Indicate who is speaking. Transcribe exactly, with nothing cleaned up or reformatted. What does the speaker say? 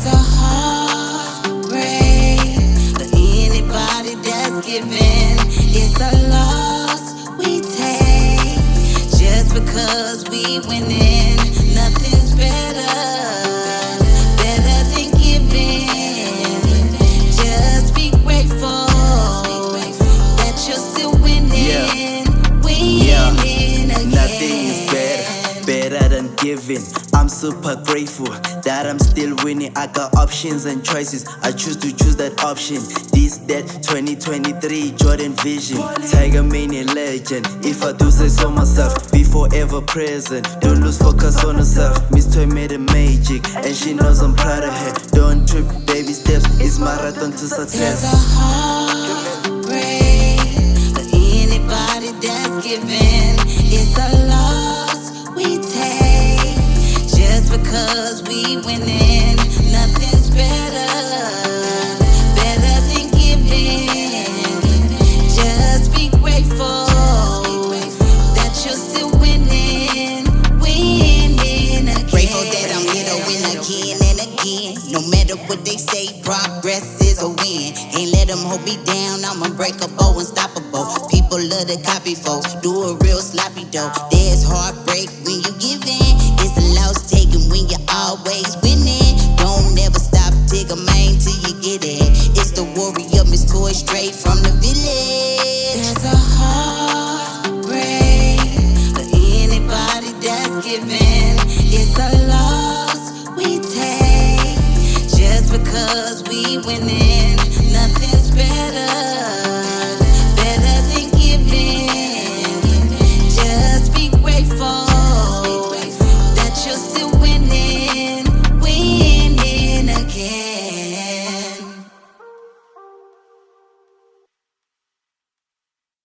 Speaker 1: There's a heartbreak for anybody that's giving. It's a loss we take just because we winning. Nothing's better, better than giving. Just be grateful that you're still winning.
Speaker 2: Yeah.
Speaker 1: Winning
Speaker 2: Yeah.
Speaker 1: again.
Speaker 2: Nothing is better, better than giving. I'm super grateful that I'm still winning. I got options and choices. I choose to choose that option. This, that, twenty twenty-three Jordan Vision. Tiger Mania legend. If I do say so myself, be forever present. Don't lose focus on herself. Miss Toy made a magic, and she knows I'm proud of her. Don't trip, baby steps. It's marathon to
Speaker 1: There's a
Speaker 2: success.
Speaker 1: heartbreak for anybody that's giving. It's a loss we take just because we winning. Nothing's better, better than giving. Just be grateful that you're still winning, winning again.
Speaker 3: Grateful that I'm here to win again and again. No matter what they say, progress is a win. Ain't let them hold me down, I'm unbreakable, unstoppable. People love to copy folks, do a real sloppy dough. There's heartbreak when you give in. It's a loss taken when you're always winning. Don't never stop, take a main till you get it. It's the warrior, Miss Toy, straight from the village.
Speaker 1: There's a heartbreak for anybody that's giving.